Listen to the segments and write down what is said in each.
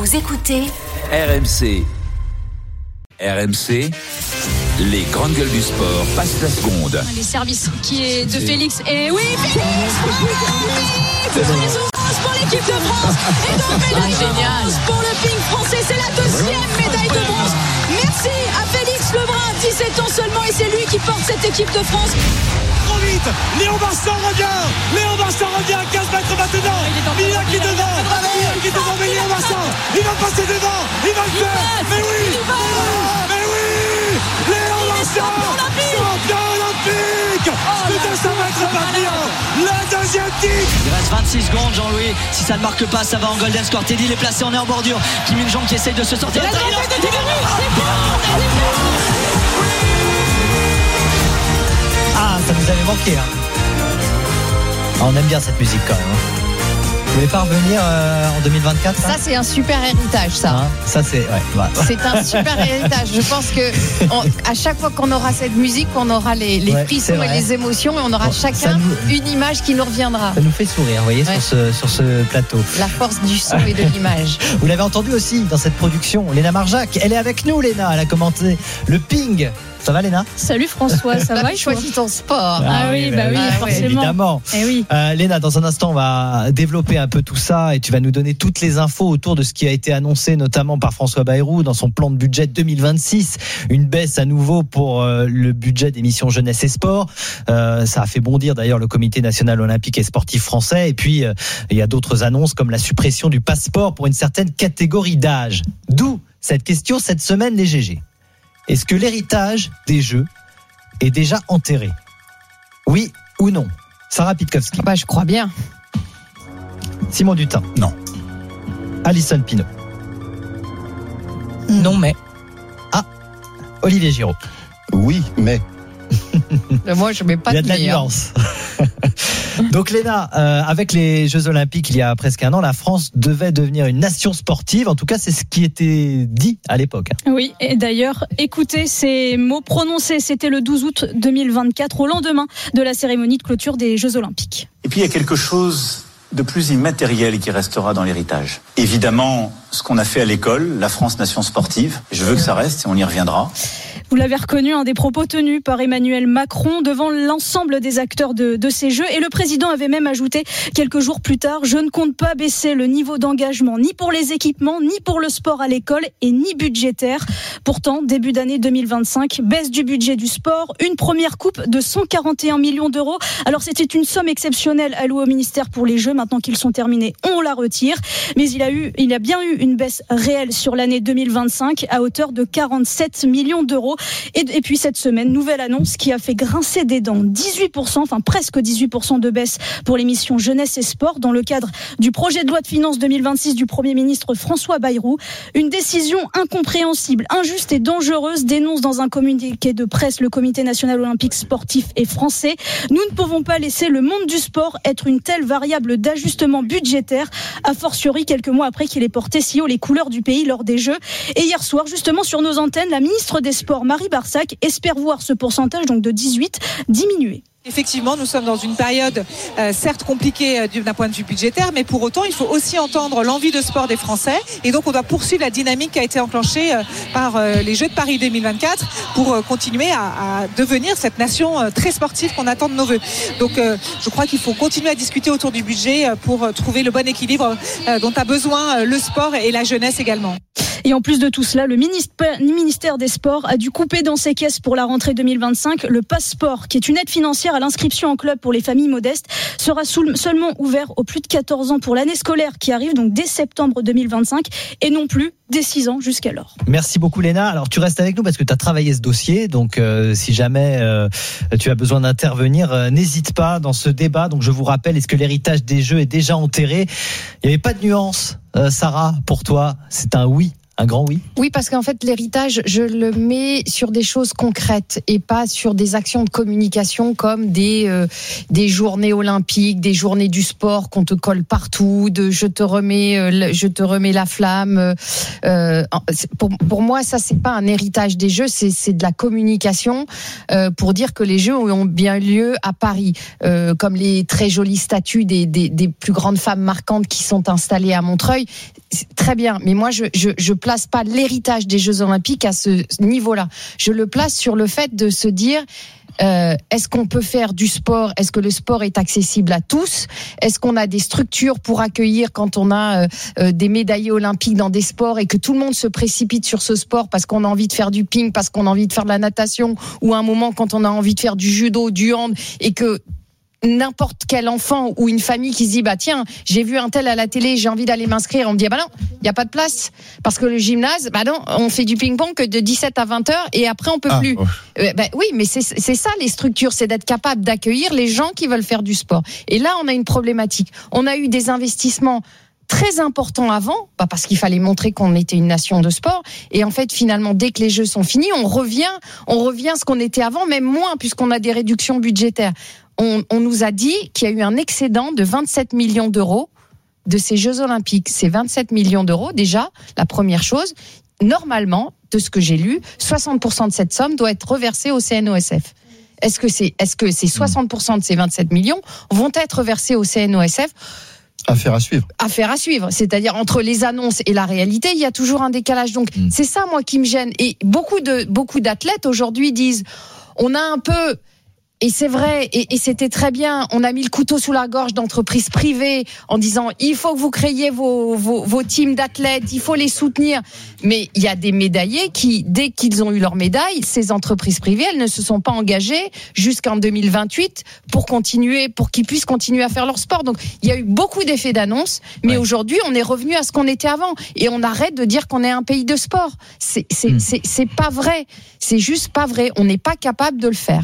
Vous écoutez RMC. RMC, les grandes gueules du sport passent la seconde. Les services qui est de Félix. Et oui, Félix, pour l'équipe de France. Et donc médaille de bronze pour le ping français. C'est la deuxième médaille de bronze. Merci à Félix Lebrun, 17 ans seulement, et c'est lui qui porte cette équipe de France. Trop vite, Léon Vincent revient, 15 mètres maintenant, Mila qui est devant, mais Léon Vincent, il va passer devant, il va le faire, mais oui, Léon Vincent, champion olympique, de 200 mètres papillon, le deuxième titre. Il reste 26 secondes, Jean-Louis, si ça ne marque pas, ça va en golden score. Teddy, il est placé, on est en bordure, Kim Min-jong qui essaye de se sortir. Ah, ça nous avait manqué. Ah, on aime bien cette musique quand même. Vous voulez pas revenir en 2024 Ça, c'est un super héritage, ça. Ça, c'est... Ouais. C'est un super héritage. Je pense que à chaque fois qu'on aura cette musique, on aura les frissons et les émotions, et on aura chacun une image qui nous reviendra. Ça nous fait sourire, vous voyez, sur ce plateau. La force du son et de l'image. Vous l'avez entendu aussi dans cette production, Léna Marjac. Elle est avec nous, Léna. Elle a commenté le ping. Ça va, Léna ? Salut François, ça va ? Choisis ton sport. Oui, forcément. Évidemment. Oui. Léna, dans un instant, on va développer un peu tout ça et tu vas nous donner toutes les infos autour de ce qui a été annoncé, notamment par François Bayrou dans son plan de budget 2026. Une baisse à nouveau pour le budget des missions jeunesse et sport. Ça a fait bondir d'ailleurs le Comité national olympique et sportif français. Et puis, il y a d'autres annonces comme la suppression du passeport pour une certaine catégorie d'âge. D'où cette question cette semaine, les GG. Est-ce que l'héritage des Jeux est déjà enterré ? Oui ou non ? Sarah Pitkowski. Je crois bien. Simon Dutin. Non. Alison Pinault. Non, mais. Olivier Giraud. Oui, mais. Moi, je mets pas il y a de la nuance. Donc Léna, avec les Jeux Olympiques il y a presque un an, la France devait devenir une nation sportive. En tout cas, c'est ce qui était dit à l'époque. Oui, et d'ailleurs, écoutez ces mots prononcés. C'était le 12 août 2024, au lendemain de la cérémonie de clôture des Jeux Olympiques. Et puis il y a quelque chose de plus immatériel qui restera dans l'héritage. Évidemment, ce qu'on a fait à l'école, la France nation sportive. Je veux que ça reste et on y reviendra. Vous l'avez reconnu, un des propos tenus par Emmanuel Macron devant l'ensemble des acteurs de ces Jeux. Et le président avait même ajouté quelques jours plus tard: je ne compte pas baisser le niveau d'engagement ni pour les équipements, ni pour le sport à l'école et ni budgétaire. Pourtant, début d'année 2025, baisse du budget du sport, une première coupe de 141 millions d'euros. Alors c'était une somme exceptionnelle allouée au ministère pour les Jeux. Maintenant qu'ils sont terminés, on la retire. Mais il y a bien eu une baisse réelle sur l'année 2025 à hauteur de 47 millions d'euros. Et puis cette semaine, nouvelle annonce qui a fait grincer des dents, 18%, enfin presque 18% de baisse pour les missions jeunesse et sport dans le cadre du projet de loi de finances 2026 du Premier ministre François Bayrou. Une décision incompréhensible, injuste et dangereuse, dénonce dans un communiqué de presse le Comité national olympique sportif et français. Nous ne pouvons pas laisser le monde du sport être une telle variable d'ajustement budgétaire, a fortiori quelques mois après qu'il ait porté si haut les couleurs du pays lors des Jeux. Et hier soir, justement sur nos antennes, la ministre des Sports, Marie Barsac, espère voir ce pourcentage donc de 18 diminuer. Effectivement, nous sommes dans une période certes compliquée d'un point de vue budgétaire, mais pour autant, il faut aussi entendre l'envie de sport des Français. Et donc, on doit poursuivre la dynamique qui a été enclenchée par les Jeux de Paris 2024 pour continuer à devenir cette nation très sportive qu'on attend de nos voeux. Donc, je crois qu'il faut continuer à discuter autour du budget pour trouver le bon équilibre dont a besoin le sport et la jeunesse également. Et en plus de tout cela, le ministère des Sports a dû couper dans ses caisses pour la rentrée 2025 le passeport, qui est une aide financière à l'inscription en club pour les familles modestes, sera seulement ouvert aux plus de 14 ans pour l'année scolaire qui arrive donc dès septembre 2025 et non plus dès 6 ans jusqu'alors. Merci beaucoup Léna. Alors tu restes avec nous parce que tu as travaillé ce dossier, donc si jamais tu as besoin d'intervenir, n'hésite pas dans ce débat. Donc je vous rappelle, est-ce que l'héritage des Jeux est déjà enterré ? Il n'y avait pas de nuance, Sarah, pour toi, c'est un oui. Un grand oui. Oui, parce qu'en fait, l'héritage, je le mets sur des choses concrètes et pas sur des actions de communication comme des journées olympiques, des journées du sport qu'on te colle partout, de je te remets la flamme. Pour moi, ça, c'est pas un héritage des Jeux, c'est de la communication pour dire que les Jeux ont bien lieu à Paris, comme les très jolies statues des plus grandes femmes marquantes qui sont installées à Montreuil. portefeuille. Très bien, mais moi je place pas l'héritage des Jeux Olympiques à ce niveau-là. Je le place sur le fait de se dire est-ce qu'on peut faire du sport ? Est-ce que le sport est accessible à tous ? Est-ce qu'on a des structures pour accueillir quand on a des médaillés olympiques dans des sports et que tout le monde se précipite sur ce sport parce qu'on a envie de faire du ping, parce qu'on a envie de faire de la natation, ou à un moment quand on a envie de faire du judo, du hand, et que n'importe quel enfant ou une famille qui se dit tiens, j'ai vu un tel à la télé, j'ai envie d'aller m'inscrire, on me dit non, il y a pas de place parce que le gymnase, non, on fait du ping-pong que de 17 à 20 heures et après on peut plus. Oui, mais c'est ça les structures, c'est d'être capable d'accueillir les gens qui veulent faire du sport. Et là, on a une problématique. On a eu des investissements très importants avant, parce qu'il fallait montrer qu'on était une nation de sport. Et en fait, finalement, dès que les Jeux sont finis, on revient à ce qu'on était avant, même moins, puisqu'on a des réductions budgétaires. On nous a dit qu'il y a eu un excédent de 27 millions d'euros de ces Jeux Olympiques. Ces 27 millions d'euros, déjà, la première chose, normalement, de ce que j'ai lu, 60% de cette somme doit être reversée au CNOSF. Est-ce que ces 60% de ces 27 millions vont être versés au CNOSF ? Affaire à suivre. C'est-à-dire entre les annonces et la réalité, il y a toujours un décalage. Donc c'est ça moi qui me gêne. Et beaucoup d'athlètes aujourd'hui disent on a un peu. Et c'est vrai, et c'était très bien, on a mis le couteau sous la gorge d'entreprises privées en disant il faut que vous créiez vos teams d'athlètes, il faut les soutenir. Mais il y a des médaillés qui, dès qu'ils ont eu leur médaille, ces entreprises privées, elles ne se sont pas engagées jusqu'en 2028 pour qu'ils puissent continuer à faire leur sport. Donc il y a eu beaucoup d'effets d'annonce, mais aujourd'hui on est revenu à ce qu'on était avant. Et on arrête de dire qu'on est un pays de sport. C'est pas vrai. C'est juste pas vrai. On n'est pas capable de le faire.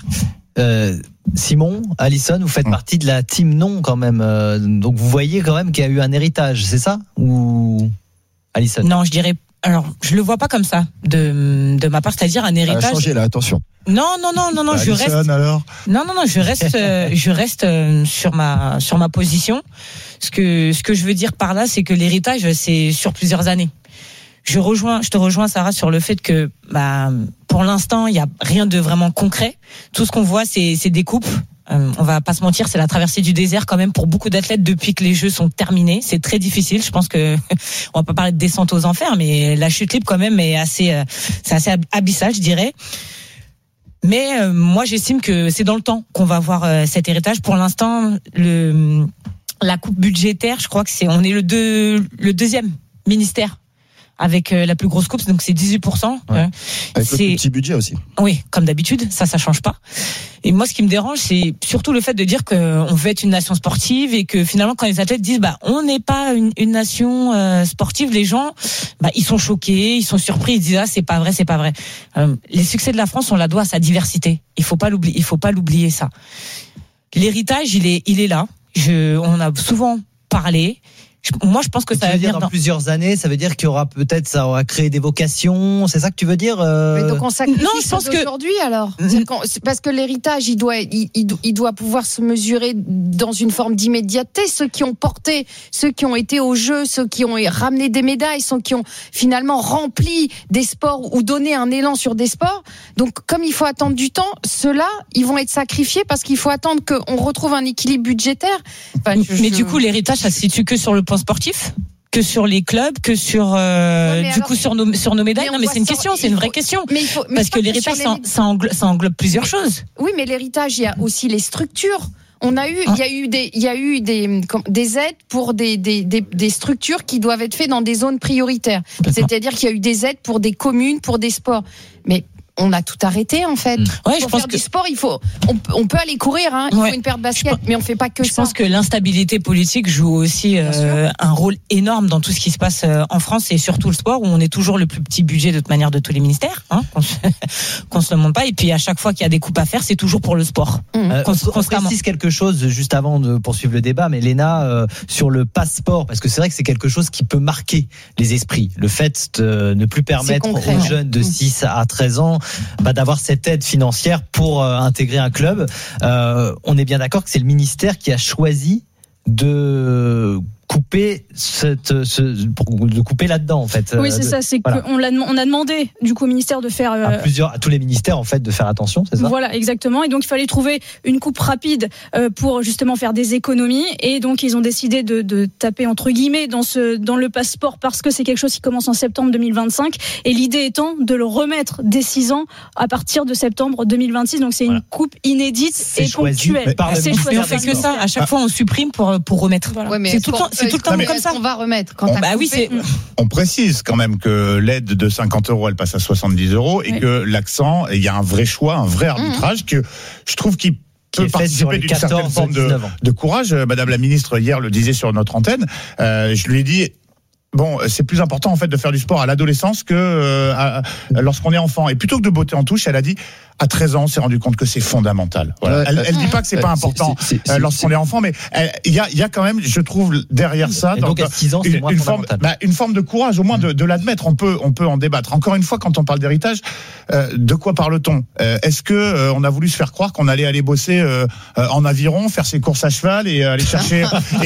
Simon, Alison, vous faites partie de la team non quand même. Donc vous voyez quand même qu'il y a eu un héritage, c'est ça ? Ou Alison ? Non, je dirais. Alors, je le vois pas comme ça de ma part, c'est-à-dire un héritage. Ça a changé là, attention. Non, je reste. Alors je reste sur ma position. Ce que je veux dire par là, c'est que l'héritage, c'est sur plusieurs années. Je te rejoins Sarah sur le fait que pour l'instant il y a rien de vraiment concret. Tout ce qu'on voit c'est des coupes. On va pas se mentir, c'est la traversée du désert quand même pour beaucoup d'athlètes depuis que les Jeux sont terminés. C'est très difficile. Je pense que on va pas parler de descente aux enfers, mais la chute libre quand même c'est assez abyssal, je dirais. Mais moi j'estime que c'est dans le temps qu'on va voir cet héritage. Pour l'instant la coupe budgétaire, je crois que on est le deuxième ministère avec la plus grosse coupe, donc c'est 18%. Ouais. Avec le petit budget aussi. Oui, comme d'habitude, ça change pas. Et moi, ce qui me dérange, c'est surtout le fait de dire qu'on veut être une nation sportive et que finalement, quand les athlètes disent on n'est pas une nation sportive, les gens, ils sont choqués, ils sont surpris, ils disent c'est pas vrai. Les succès de la France, on la doit à sa diversité. Il faut pas l'oublier ça. L'héritage, il est là. On a souvent parlé. Moi, je pense que ça va venir dans plusieurs années. Ça veut dire qu'il y aura peut-être, ça aura créé des vocations. C'est ça que tu veux dire Mais donc on sacrifie non, je pense aujourd'hui alors. Parce que l'héritage, il doit pouvoir se mesurer dans une forme d'immédiateté. Ceux qui ont porté, ceux qui ont été aux Jeux, ceux qui ont ramené des médailles, ceux qui ont finalement rempli des sports ou donné un élan sur des sports. Donc, comme il faut attendre du temps, ceux-là, ils vont être sacrifiés parce qu'il faut attendre qu'on retrouve un équilibre budgétaire. Mais du coup, l'héritage, ça se situe que sur le plan sportif, que sur les clubs, que sur sur nos médailles. Non, mais c'est une question, c'est une vraie question. Parce que l'héritage, ça englobe plusieurs choses. Oui, mais l'héritage, il y a aussi les structures. Il y a eu des aides pour des structures qui doivent être faites dans des zones prioritaires. C'est-à-dire qu'il y a eu des aides pour des communes, pour des sports. Mais on a tout arrêté en fait. Ouais, pour faire du sport, on peut aller courir, il faut une paire de baskets, mais on fait pas que ça. Je pense que l'instabilité politique joue aussi un rôle énorme dans tout ce qui se passe en France et surtout le sport où on est toujours le plus petit budget de toute manière de tous les ministères, qu'on se le montre pas. Et puis à chaque fois qu'il y a des coupes à faire, c'est toujours pour le sport. On précise quelque chose juste avant de poursuivre le débat, mais Léna, sur le passeport, parce que c'est vrai que c'est quelque chose qui peut marquer les esprits. Le fait de ne plus permettre aux jeunes de 6 à 13 ans d'avoir cette aide financière pour intégrer un club. On est bien d'accord que c'est le ministère qui a choisi de couper de couper là-dedans en fait. Oui, c'est ça, c'est voilà. On a demandé du coup au ministère de faire à tous les ministères en fait de faire attention, c'est ça. Voilà, exactement. Et donc il fallait trouver une coupe rapide pour justement faire des économies. Et donc ils ont décidé de taper entre guillemets dans le passeport parce que c'est quelque chose qui commence en septembre 2025. Et l'idée étant de le remettre dès 6 ans à partir de septembre 2026. Donc c'est une coupe inédite et ponctuelle. C'est choisi. On fait que ça. À chaque fois on supprime pour remettre. Voilà. Ouais, c'est tout le temps comme ça. On va remettre quand on précise quand même que l'aide de 50 €, elle passe à 70 € et que l'accent, il y a un vrai choix, un vrai arbitrage que je trouve qu'il peut participer d'une certaine forme de courage. Madame la ministre hier le disait sur notre antenne. Je lui ai dit. Bon, c'est plus important en fait de faire du sport à l'adolescence que lorsqu'on est enfant. Et plutôt que de botter en touche, elle a dit à 13 ans, on s'est rendu compte que c'est fondamental. Voilà. Elle dit pas que c'est pas important lorsqu'on est enfant, mais il y a quand même, je trouve, derrière ça, donc à 6 ans, c'est moins fondamental. Une forme de courage, au moins de l'admettre. On peut en débattre. Encore une fois, quand on parle d'héritage, de quoi parle-t-on ? Est-ce que on a voulu se faire croire qu'on allait aller bosser en aviron, faire ses courses à cheval et aller chercher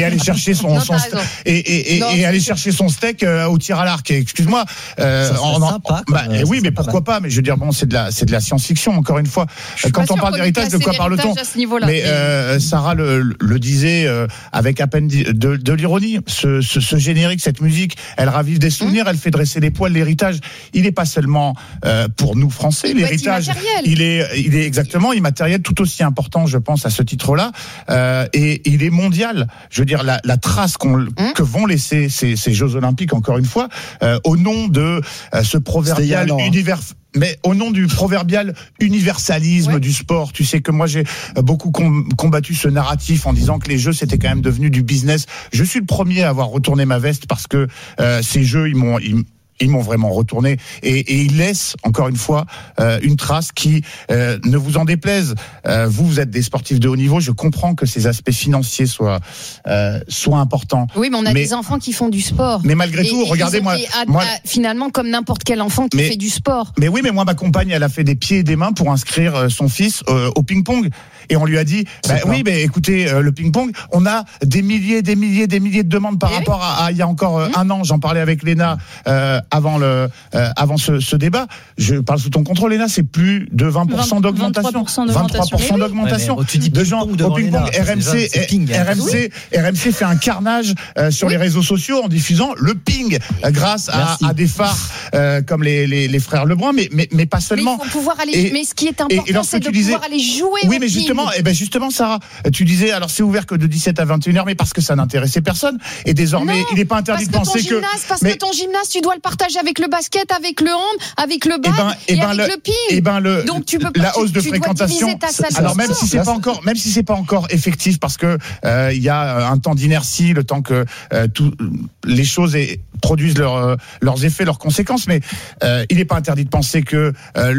aller chercher son steak au tir à l'arc. Excuse-moi. Oui, mais pourquoi pas ? Mais je veux dire, bon, c'est de la science-fiction. Encore une fois, quand on parle d'héritage, de quoi parle-t-on ? Mais Sarah le disait avec à peine de l'ironie. Ce générique, cette musique, elle ravive des souvenirs, elle fait dresser les poils. L'héritage, il n'est pas seulement pour nous Français. L'héritage, il est exactement immatériel, tout aussi important, je pense, à ce titre-là. Et il est mondial. Je veux dire, la trace que vont laisser ces Jeux Olympiques, encore une fois, au nom de ce proverbial univers. Mais au nom du proverbial universalisme du sport, tu sais que moi j'ai beaucoup combattu ce narratif en disant que les Jeux c'était quand même devenu du business. Je suis le premier à avoir retourné ma veste parce que ces Jeux ils m'ont vraiment retourné et ils laissent encore une fois une trace qui ne vous en déplaise. Vous êtes des sportifs de haut niveau, je comprends que ces aspects financiers soient importants. Oui, mais on a des enfants qui font du sport. Mais malgré tout, regardez-moi, finalement comme n'importe quel enfant qui fait du sport. Mais oui, mais moi ma compagne, elle a fait des pieds et des mains pour inscrire son fils au ping-pong. Et on lui a dit, écoutez, le ping-pong, on a des milliers de demandes par rapport à il y a encore un an. J'en parlais avec Léna avant ce débat. Je parle sous ton contrôle, Léna, c'est plus de 20% d'augmentation. 23% d'augmentation. De gens au ping-pong. RMC fait un carnage sur les réseaux sociaux en diffusant le ping grâce à des phares comme les frères Lebrun, mais pas seulement. Mais il faut pouvoir aller. Mais ce qui est important, c'est de pouvoir aller jouer. Oui, mais justement, Sarah, tu disais, alors c'est ouvert que de 17 à 21h, mais parce que ça n'intéressait personne. Et désormais, il n'est pas interdit de penser que. Parce que ton gymnase, tu dois le partager avec le basket, avec le hand, avec le bad avec le ping. Donc tu peux pas. La hausse de fréquentation. Alors même si c'est pas encore effectif, parce que il y a un temps d'inertie, le temps que les choses produisent leurs effets, leurs conséquences, mais il n'est pas interdit de penser que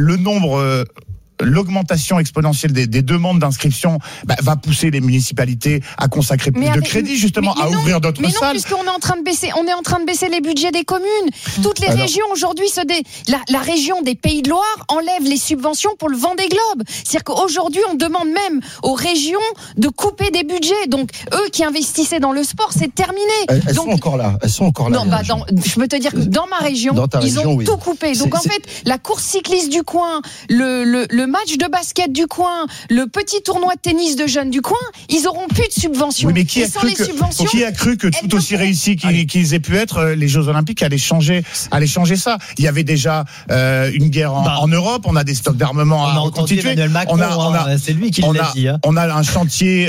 l'augmentation exponentielle des demandes d'inscription va pousser les municipalités à consacrer plus de crédit justement à ouvrir d'autres salles. Mais non, puisqu'on est en train de baisser les budgets des communes. Toutes les régions aujourd'hui la région des Pays de Loire enlève les subventions pour le Vendée Globe. C'est-à-dire qu'aujourd'hui on demande même aux régions de couper des budgets. Donc eux qui investissaient dans le sport, c'est terminé. Elles sont encore là. Non, je peux te dire que dans ma région, ils ont tout coupé. Donc en fait, la course cycliste du coin, le match de basket du coin, le petit tournoi de tennis de jeunes du coin, ils auront plus de subventions. Oui, mais qui a cru que tout aussi réussi qu'ils aient pu être, les Jeux Olympiques allaient changer ça. Il y avait déjà une guerre en Europe, on a des stocks d'armement à reconstituer. C'est lui qui l'a dit. On a un chantier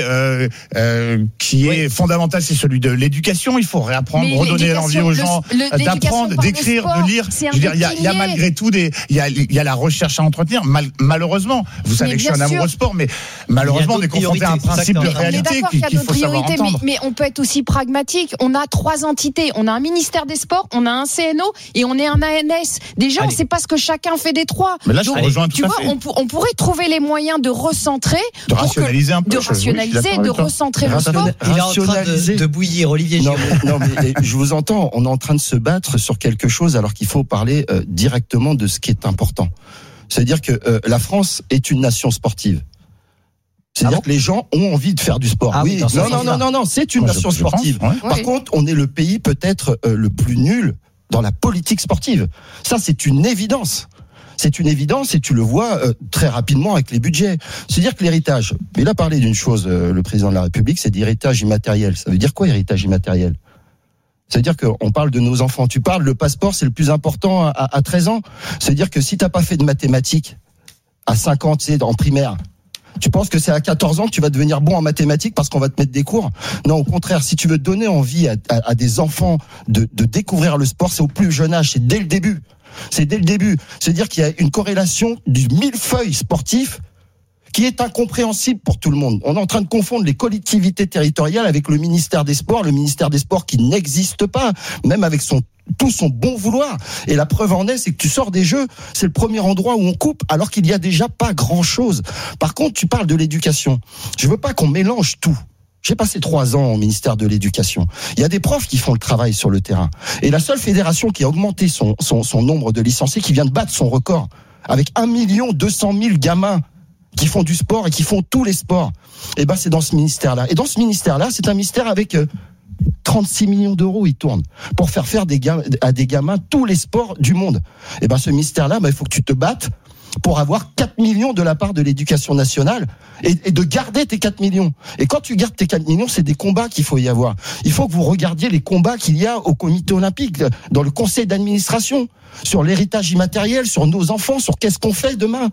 qui est fondamental, c'est celui de l'éducation. Il faut réapprendre, redonner l'envie aux gens d'apprendre, d'écrire, de lire. Je veux dire, il y a malgré tout il y a la recherche à entretenir. Malheureusement, vous savez que je suis un amoureux sport, mais malheureusement, on est confronté à un principe de réalité qu'il faut savoir entendre. Mais on peut être aussi pragmatique. On a 3 entités. On a un ministère des Sports, on a un CNO et on est un ANS. Déjà, on ne sait pas ce que chacun fait des 3. Mais là, je rejoins tout à fait. On pourrait trouver les moyens de recentrer, de rationaliser un peu, de recentrer le sport. Il est en train de bouillir, Olivier Giroud. Non, mais je vous entends. On est en train de se battre sur quelque chose alors qu'il faut parler directement de ce qui est important. C'est-à-dire que la France est une nation sportive. C'est-à-dire que les gens ont envie de faire du sport. Oui, non, c'est une nation sportive. Par contre, on est le pays peut-être le plus nul dans la politique sportive. Ça, c'est une évidence. C'est une évidence et tu le vois très rapidement avec les budgets. C'est-à-dire que l'héritage, il a parlé d'une chose, le président de la République, c'est d'héritage immatériel. Ça veut dire quoi, héritage immatériel ? Ça veut dire qu'on parle de nos enfants. Tu parles, le passeport, c'est le plus important à 13 ans. Ça veut dire que si t'as pas fait de mathématiques à 5 ans, tu sais, en primaire, tu penses que c'est à 14 ans que tu vas devenir bon en mathématiques parce qu'on va te mettre des cours ? Non, au contraire, si tu veux donner envie à des enfants de découvrir le sport, c'est au plus jeune âge, c'est dès le début. C'est-à-dire qu'il y a une corrélation du millefeuille sportif qui est incompréhensible pour tout le monde. On est en train de confondre les collectivités territoriales avec le ministère des Sports qui n'existe pas, même avec tout son bon vouloir. Et la preuve en est, c'est que tu sors des Jeux, c'est le premier endroit où on coupe, alors qu'il y a déjà pas grand-chose. Par contre, tu parles de l'éducation. Je veux pas qu'on mélange tout. J'ai passé 3 ans au ministère de l'Éducation. Il y a des profs qui font le travail sur le terrain. Et la seule fédération qui a augmenté son nombre de licenciés, qui vient de battre son record, avec 1 200 000 gamins qui font du sport et qui font tous les sports, et ben c'est dans ce ministère-là. Et dans ce ministère-là, c'est un ministère avec 36 millions d'euros, il tourne, pour faire à des gamins tous les sports du monde. Et ben ce ministère-là, il faut que tu te battes pour avoir 4 millions de la part de l'Éducation nationale et de garder tes 4 millions. Et quand tu gardes tes 4 millions, c'est des combats qu'il faut y avoir. Il faut que vous regardiez les combats qu'il y a au comité olympique, dans le conseil d'administration, sur l'héritage immatériel, sur nos enfants, sur qu'est-ce qu'on fait demain.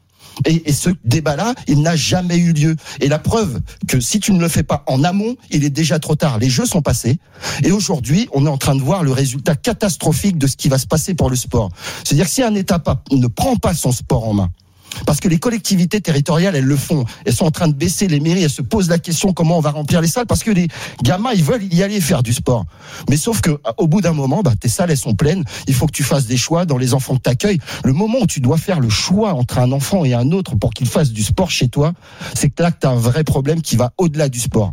Et ce débat-là, il n'a jamais eu lieu. Et la preuve que si tu ne le fais pas en amont, il est déjà trop tard. Les Jeux sont passés. Et aujourd'hui, on est en train de voir le résultat catastrophique de ce qui va se passer pour le sport. C'est-à-dire que si un État ne prend pas son sport en main, parce que les collectivités territoriales, elles le font. Elles sont en train de baisser les mairies. Elles se posent la question comment on va remplir les salles, parce que les gamins, ils veulent y aller faire du sport. Mais sauf que, au bout d'un moment, tes salles, elles sont pleines. Il faut que tu fasses des choix dans les enfants que t'accueilles. Le moment où tu dois faire le choix entre un enfant et un autre pour qu'il fasse du sport chez toi, c'est que là que t'as un vrai problème qui va au-delà du sport.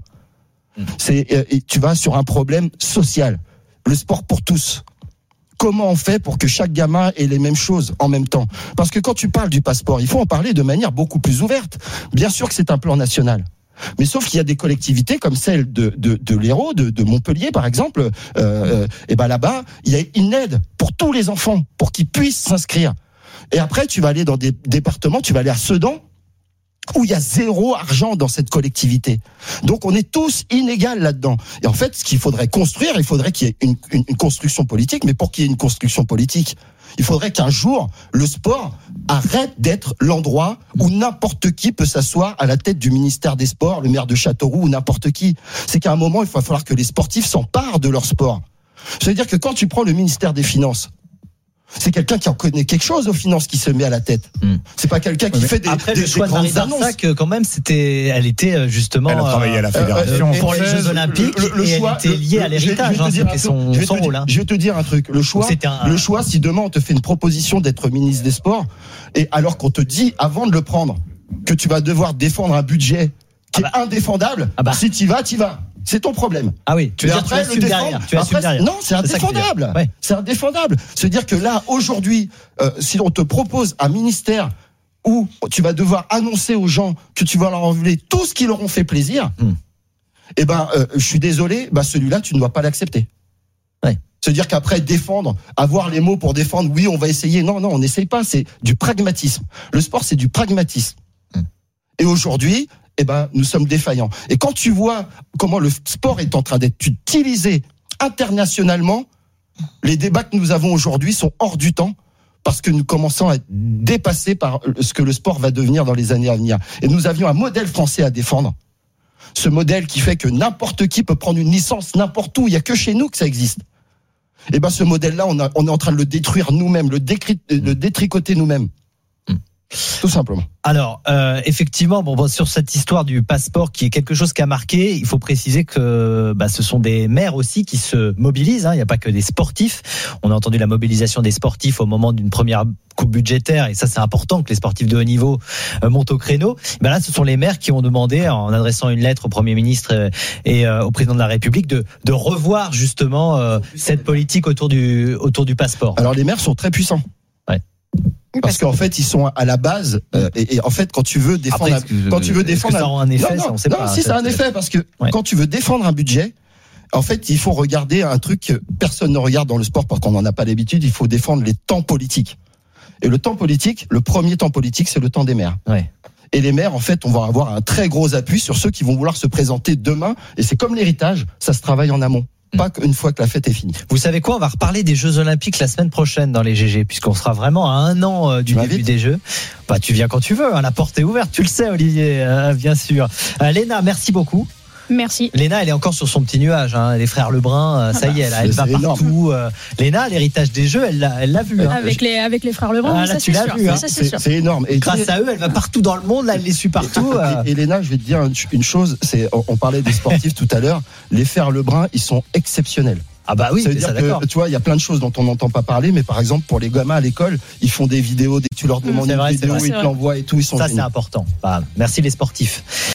Tu vas sur un problème social. Le sport pour tous. Comment on fait pour que chaque gamin ait les mêmes choses en même temps ? Parce que quand tu parles du passeport, il faut en parler de manière beaucoup plus ouverte. Bien sûr que c'est un plan national. Mais sauf qu'il y a des collectivités comme celle de l'Hérault, de Montpellier par exemple, et là-bas, il y a une aide pour tous les enfants, pour qu'ils puissent s'inscrire. Et après, tu vas aller dans des départements, tu vas aller à Sedan, où il y a 0 argent dans cette collectivité. Donc on est tous inégaux là-dedans. Et en fait, ce qu'il faudrait construire, il faudrait qu'il y ait une construction politique. Mais pour qu'il y ait une construction politique, il faudrait qu'un jour, le sport arrête d'être l'endroit où n'importe qui peut s'asseoir à la tête du ministère des Sports, le maire de Châteauroux ou n'importe qui. C'est qu'à un moment, il va falloir que les sportifs s'emparent de leur sport. C'est-à-dire que quand tu prends le ministère des Finances, c'est quelqu'un qui en connaît quelque chose aux finances qui se met à la tête. C'est pas quelqu'un qui fait des grandes annonces. Quand même, elle était justement. Elle a travaillé à la fédération pour les Jeux Olympiques. Le choix était lié à l'héritage. C'était son rôle. Je vais te dire un truc. Le choix, si demain on te fait une proposition d'être ministre des Sports, et alors qu'on te dit avant de le prendre que tu vas devoir défendre un budget qui est indéfendable, si t'y vas, t'y vas. C'est ton problème. Ah oui, tu assumes derrière. Non, c'est indéfendable. C'est indéfendable. C'est-à-dire que là, aujourd'hui, si on te propose un ministère où tu vas devoir annoncer aux gens que tu vas leur enlever tout ce qui leur ont fait plaisir, je suis désolé, celui-là, tu ne dois pas l'accepter. C'est-à-dire qu'après, défendre, avoir les mots pour défendre, oui, on va essayer. Non, on n'essaye pas, c'est du pragmatisme. Le sport, c'est du pragmatisme. Et aujourd'hui, nous sommes défaillants. Et quand tu vois comment le sport est en train d'être utilisé internationalement, les débats que nous avons aujourd'hui sont hors du temps parce que nous commençons à être dépassés par ce que le sport va devenir dans les années à venir. Et nous avions un modèle français à défendre. Ce modèle qui fait que n'importe qui peut prendre une licence n'importe où. Il n'y a que chez nous que ça existe. Ce modèle-là, on est en train de le détruire nous-mêmes, le détricoter nous-mêmes. Tout simplement. Alors, effectivement, sur cette histoire du passeport qui est quelque chose qui a marqué, il faut préciser que ce sont des maires aussi qui se mobilisent. Il n'y a pas que des sportifs. On a entendu la mobilisation des sportifs au moment d'une première coupe budgétaire, et ça c'est important que les sportifs de haut niveau montent au créneau. Là, ce sont les maires qui ont demandé, en adressant une lettre au Premier ministre et au Président de la République, de revoir justement cette politique autour du passeport. Alors les maires sont très puissants. Parce qu'en fait, ils sont à la base. Et en fait, quand tu veux défendre, ça aura un effet, ça on sait pas. Si ça a un effet, parce que quand tu veux défendre un budget, en fait, il faut regarder un truc que personne ne regarde dans le sport parce qu'on n'en a pas l'habitude. Il faut défendre les temps politiques. Et le temps politique, le premier temps politique, c'est le temps des maires. Ouais. Et les maires, en fait, on va avoir un très gros appui sur ceux qui vont vouloir se présenter demain. Et c'est comme l'héritage, ça se travaille en amont. Pas qu'une fois que la fête est finie. Vous savez quoi, on va reparler des Jeux Olympiques la semaine prochaine dans les GG, puisqu'on sera vraiment à 1 an du début des Jeux. Bah, tu viens quand tu veux, hein, la porte est ouverte, tu le sais Olivier, bien sûr. Léna, merci beaucoup. Merci. Léna, elle est encore sur son petit nuage, hein. Les frères Lebrun, ça y est, elle va partout. Léna, l'héritage des Jeux, elle l'a vu. Hein. Avec les frères Lebrun, ça tu l'as vu. Hein. C'est énorme. Et grâce à eux, elle va partout dans le monde, là, elle les suit partout. Et Léna, je vais te dire une chose, on parlait des sportifs tout à l'heure, les frères Lebrun, ils sont exceptionnels. Ah bah oui, ça veut dire que tu vois, il y a plein de choses dont on n'entend pas parler, mais par exemple pour les gamins à l'école, ils font des vidéos, dès que tu leur demandes une vidéo, ils te l'envoient et tout, ils sont géniaux. Ça c'est important. Bah, merci les sportifs.